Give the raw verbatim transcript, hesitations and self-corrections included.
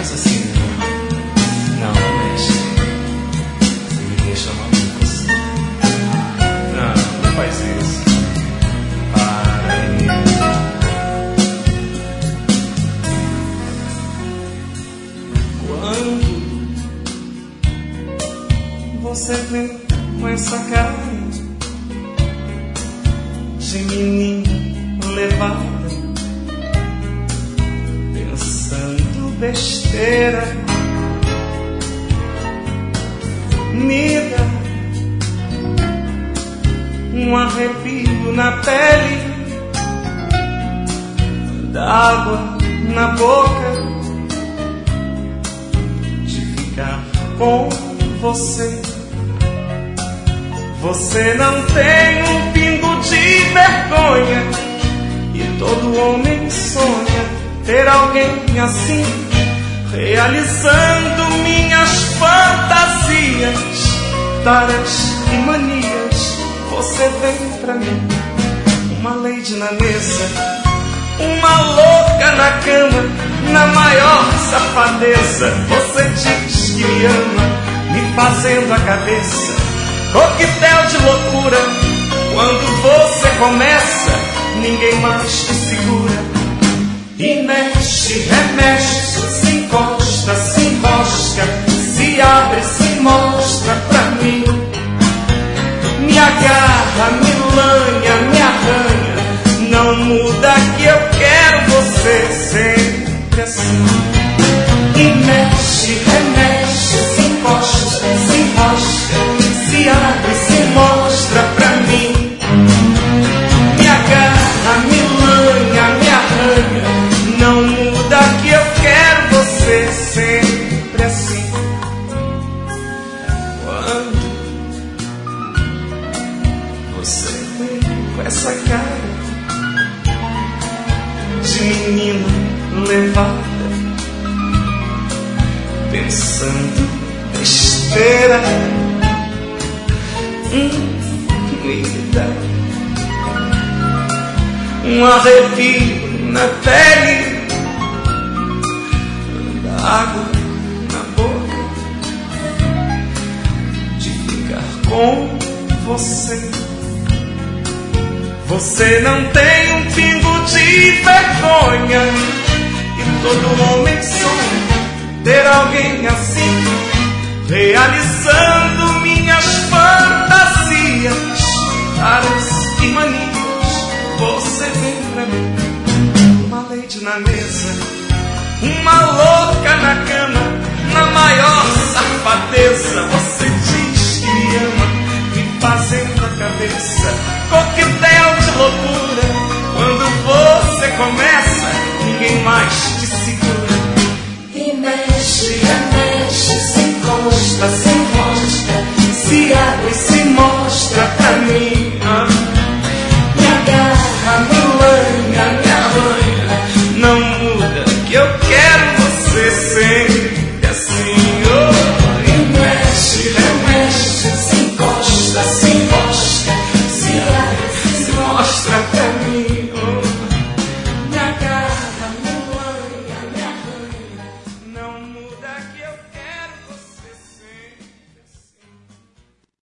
começa assim, não, não mexe, me deixa maluco assim. Não, não faz isso. Para aí. Quando você vem com essa cara de menina levada, pensando besteira, me dá um arrepio na pele, d'água na boca, de ficar com você. Você não tem um pingo de vergonha, e todo homem sonha ter alguém assim, realizando minhas fantasias, taras e manias. Você vem pra mim, uma lady na mesa, uma louca na cama, na maior safadeza. Você diz que me ama, me fazendo a cabeça coquetel de loucura. Quando você começa, ninguém mais te segura. E mexe, remexe, se encosta, se enrosca, se abre, se mostra pra mim. Me agarra, me lanha, me arranha, não muda que eu quero você sempre assim. E mexe, remexe, se encosta, se enrosca, se abre, se mostra pra mim. Me agarra, me lanha, me arranha, não muda que eu quero você sempre assim. Quando você vem com essa cara de menina levada, pensando besteira, hum, me dá um arrepio na pele, água na boca, de ficar com você. Você não tem um pingo de vergonha, e todo homem sonha ter alguém assim, realizando minhas fantasias, taras e manias. Você vem pra mim, uma lady na mesa, uma louca na cama, na maior safadeza. Você diz que me ama, me fazendo a cabeça coquetel de loucura.